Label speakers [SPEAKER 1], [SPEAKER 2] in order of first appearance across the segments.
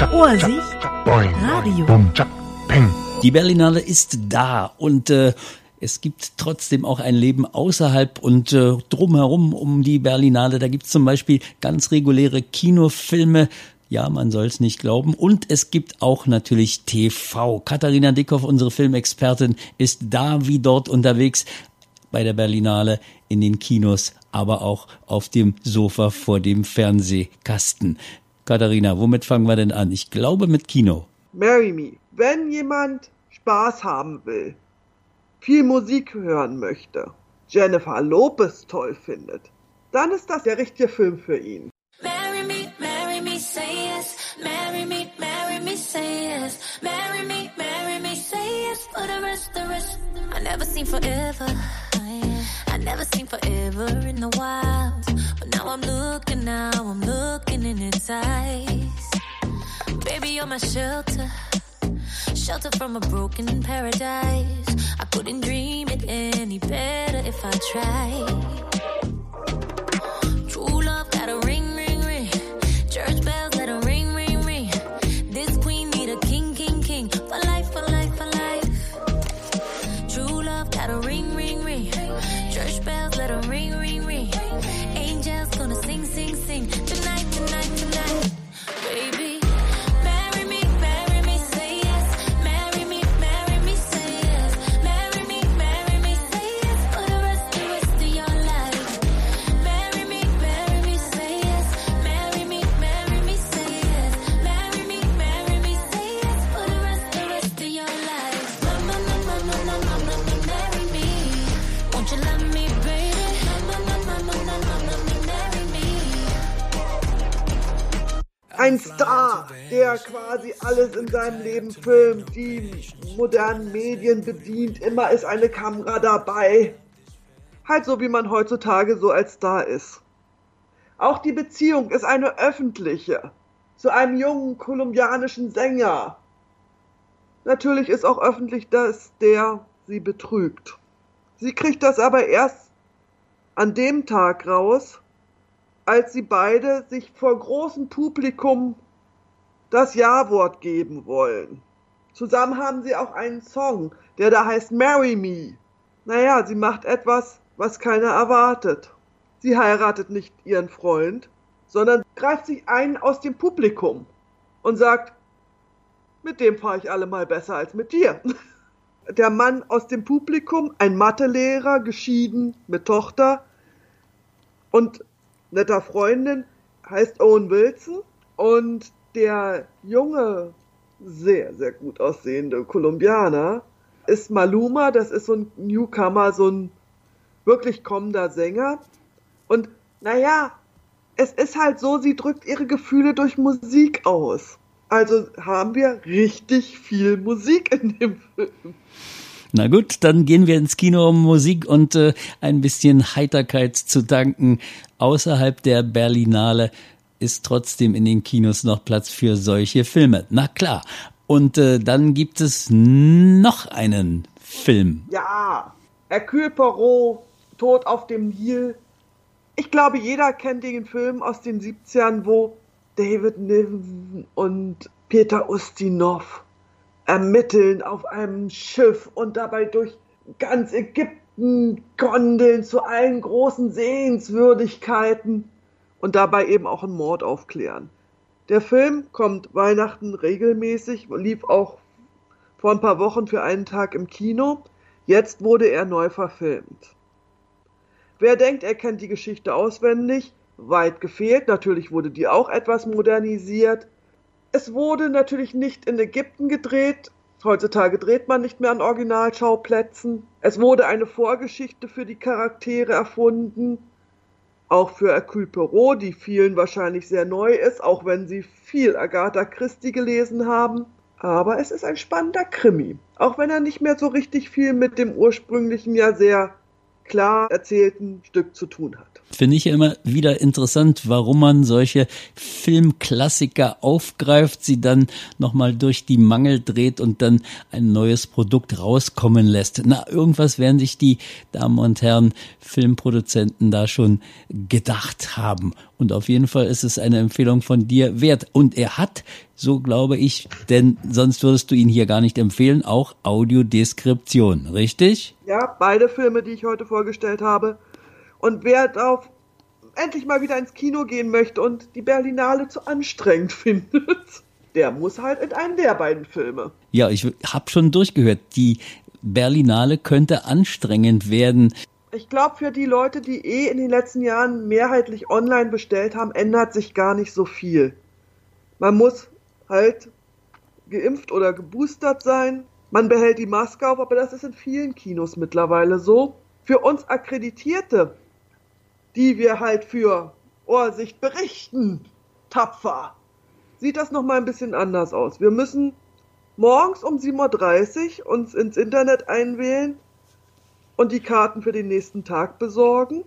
[SPEAKER 1] Ohrsicht Radio.
[SPEAKER 2] Die Berlinale ist da und es gibt trotzdem auch ein Leben außerhalb und drumherum um die Berlinale. Da gibt es zum Beispiel ganz reguläre Kinofilme. Ja, man soll es nicht glauben. Und es gibt auch natürlich TV. Katharina Dickhoff, unsere Filmexpertin, ist da wie dort unterwegs bei der Berlinale, in den Kinos, aber auch auf dem Sofa vor dem Fernsehkasten. Katharina, womit fangen wir denn an? Ich glaube mit Kino.
[SPEAKER 3] Marry Me. Wenn jemand Spaß haben will, viel Musik hören möchte, Jennifer Lopez toll findet, dann ist das der richtige Film für ihn.
[SPEAKER 4] Marry me, say yes. Marry me, say yes. Marry me, say yes. For the rest. I never seen forever. I never seen forever in the wild. But now I'm looking in its eyes. Baby, you're my shelter from a broken paradise. I couldn't dream it any better if I tried. True love got a ring. Church bells let 'em ring. This queen need a king. For life. True love got a ring. Church bells let 'em ring. Angels gonna sing. Tonight. Baby, marry me, say yes. Marry me, say yes. Marry me, say yes. For the rest of your life. Marry me, say yes. Marry me, say yes. Marry me, say yes. For the rest of your life. Mama, marry me. Won't you love me, baby? Mama, marry me.
[SPEAKER 3] Ein Star, der quasi alles in seinem Leben filmt, die modernen Medien bedient, immer ist eine Kamera dabei. Halt so, wie man heutzutage so als Star ist. Auch die Beziehung ist eine öffentliche, zu einem jungen kolumbianischen Sänger. Natürlich ist auch öffentlich, dass der sie betrügt. Sie kriegt das aber erst an dem Tag raus, als sie beide sich vor großem Publikum das Ja-Wort geben wollen. Zusammen haben sie auch einen Song, der da heißt Marry Me. Naja, sie macht etwas, was keiner erwartet. Sie heiratet nicht ihren Freund, sondern greift sich einen aus dem Publikum und sagt, mit dem fahre ich allemal besser als mit dir. Der Mann aus dem Publikum, ein Mathelehrer, geschieden, mit Tochter und netter Freundin, heißt Owen Wilson. Und der junge, sehr, sehr gut aussehende Kolumbianer ist Maluma. Das ist so ein Newcomer, so ein wirklich kommender Sänger. Und naja, es ist halt so, sie drückt ihre Gefühle durch Musik aus. Also haben wir richtig viel Musik in dem Film.
[SPEAKER 2] Na gut, dann gehen wir ins Kino, um Musik und ein bisschen Heiterkeit zu danken. Außerhalb der Berlinale ist trotzdem in den Kinos noch Platz für solche Filme. Na klar. Und dann gibt es noch einen Film.
[SPEAKER 3] Ja, Hercule Poirot, Tod auf dem Nil. Ich glaube, jeder kennt den Film aus den 70ern, wo David Niven und Peter Ustinov ermitteln auf einem Schiff und dabei durch ganz Ägypten gondeln zu allen großen Sehenswürdigkeiten und dabei eben auch einen Mord aufklären. Der Film kommt Weihnachten regelmäßig, lief auch vor ein paar Wochen für einen Tag im Kino. Jetzt wurde er neu verfilmt. Wer denkt, er kennt die Geschichte auswendig, weit gefehlt. Natürlich wurde die auch etwas modernisiert. Es wurde natürlich nicht in Ägypten gedreht. Heutzutage dreht man nicht mehr an Originalschauplätzen. Es wurde eine Vorgeschichte für die Charaktere erfunden. Auch für Hercule Poirot, die vielen wahrscheinlich sehr neu ist, auch wenn sie viel Agatha Christie gelesen haben. Aber es ist ein spannender Krimi. Auch wenn er nicht mehr so richtig viel mit dem ursprünglichen, ja sehr klar erzählten Stück zu tun hat.
[SPEAKER 2] Finde ich ja immer wieder interessant, warum man solche Filmklassiker aufgreift, sie dann nochmal durch die Mangel dreht und dann ein neues Produkt rauskommen lässt. Na, irgendwas werden sich die Damen und Herren Filmproduzenten da schon gedacht haben. Und auf jeden Fall ist es eine Empfehlung von dir wert. Und er hat, so glaube ich, denn sonst würdest du ihn hier gar nicht empfehlen, auch Audiodeskription, richtig?
[SPEAKER 3] Ja, beide Filme, die ich heute vorgestellt habe. Und wer darauf endlich mal wieder ins Kino gehen möchte und die Berlinale zu anstrengend findet, der muss halt in einen der beiden Filme.
[SPEAKER 2] Ja, ich habe schon durchgehört, die Berlinale könnte anstrengend werden.
[SPEAKER 3] Ich glaube, für die Leute, die in den letzten Jahren mehrheitlich online bestellt haben, ändert sich gar nicht so viel. Man muss halt geimpft oder geboostert sein. Man behält die Maske auf, aber das ist in vielen Kinos mittlerweile so. Für uns Akkreditierte, die wir halt für Ohrsicht berichten, tapfer, sieht das nochmal ein bisschen anders aus. Wir müssen morgens um 7.30 Uhr uns ins Internet einwählen und die Karten für den nächsten Tag besorgen.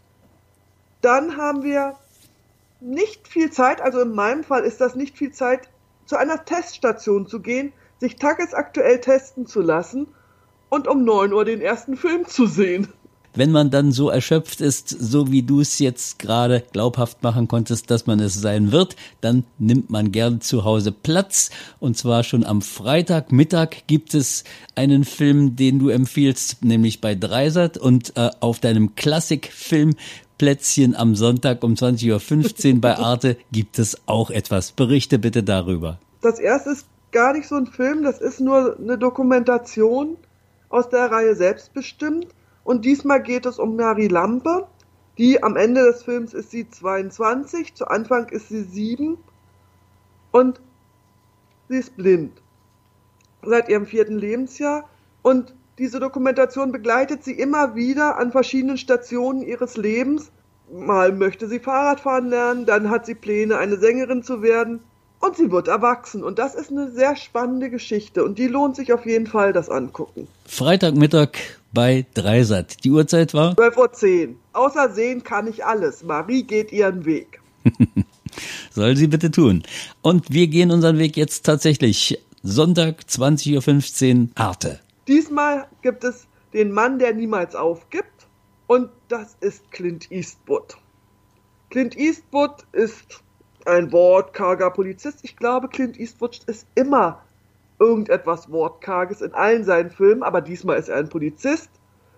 [SPEAKER 3] Dann haben wir nicht viel Zeit, also in meinem Fall ist das nicht viel Zeit, zu einer Teststation zu gehen, sich tagesaktuell testen zu lassen und um 9 Uhr den ersten Film zu sehen.
[SPEAKER 2] Wenn man dann so erschöpft ist, so wie du es jetzt gerade glaubhaft machen konntest, dass man es sein wird, dann nimmt man gern zu Hause Platz. Und zwar schon am Freitagmittag gibt es einen Film, den du empfiehlst, nämlich bei Dreisat. Und auf deinem Klassikfilmplätzchen am Sonntag um 20.15 Uhr bei Arte gibt es auch etwas. Berichte bitte darüber.
[SPEAKER 3] Das erste ist gar nicht so ein Film, das ist nur eine Dokumentation aus der Reihe Selbstbestimmt. Und diesmal geht es um Mary Lampe, die am Ende des Films ist sie 22, zu Anfang ist sie 7 und sie ist blind seit ihrem 4. Lebensjahr. Und diese Dokumentation begleitet sie immer wieder an verschiedenen Stationen ihres Lebens. Mal möchte sie Fahrradfahren lernen, dann hat sie Pläne, eine Sängerin zu werden und sie wird erwachsen. Und das ist eine sehr spannende Geschichte und die lohnt sich auf jeden Fall, das angucken.
[SPEAKER 2] Freitagmittag bei Dreisat. Die Uhrzeit war?
[SPEAKER 3] 12.10 Uhr. Außer sehen kann ich alles. Marie geht ihren Weg.
[SPEAKER 2] Soll sie bitte tun. Und wir gehen unseren Weg jetzt tatsächlich. Sonntag, 20.15 Uhr, Arte.
[SPEAKER 3] Diesmal gibt es den Mann, der niemals aufgibt. Und das ist Clint Eastwood. Clint Eastwood ist ein wortkarger Polizist. Ich glaube, Clint Eastwood ist immer irgendetwas Wortkarges in allen seinen Filmen, aber diesmal ist er ein Polizist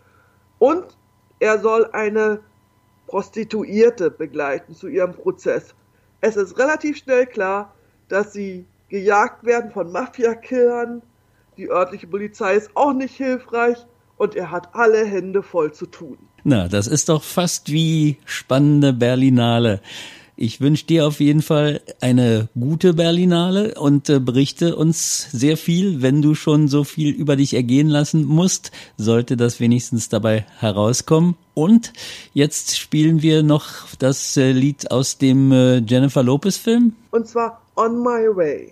[SPEAKER 3] und er soll eine Prostituierte begleiten zu ihrem Prozess. Es ist relativ schnell klar, dass sie gejagt werden von Mafia-Killern, die örtliche Polizei ist auch nicht hilfreich und er hat alle Hände voll zu tun.
[SPEAKER 2] Na, das ist doch fast wie spannende Berlinale. Ich wünsche dir auf jeden Fall eine gute Berlinale und berichte uns sehr viel. Wenn du schon so viel über dich ergehen lassen musst, sollte das wenigstens dabei herauskommen. Und jetzt spielen wir noch das Lied aus dem Jennifer Lopez-Film.
[SPEAKER 3] Und zwar On My Way.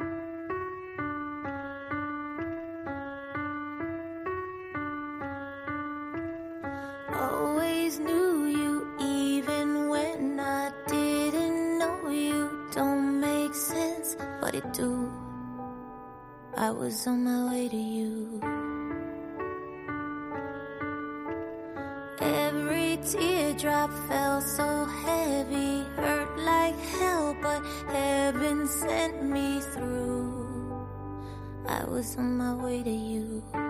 [SPEAKER 4] I was on my way to you. Every teardrop fell so heavy, hurt like hell, but heaven sent me through. I was on my way to you.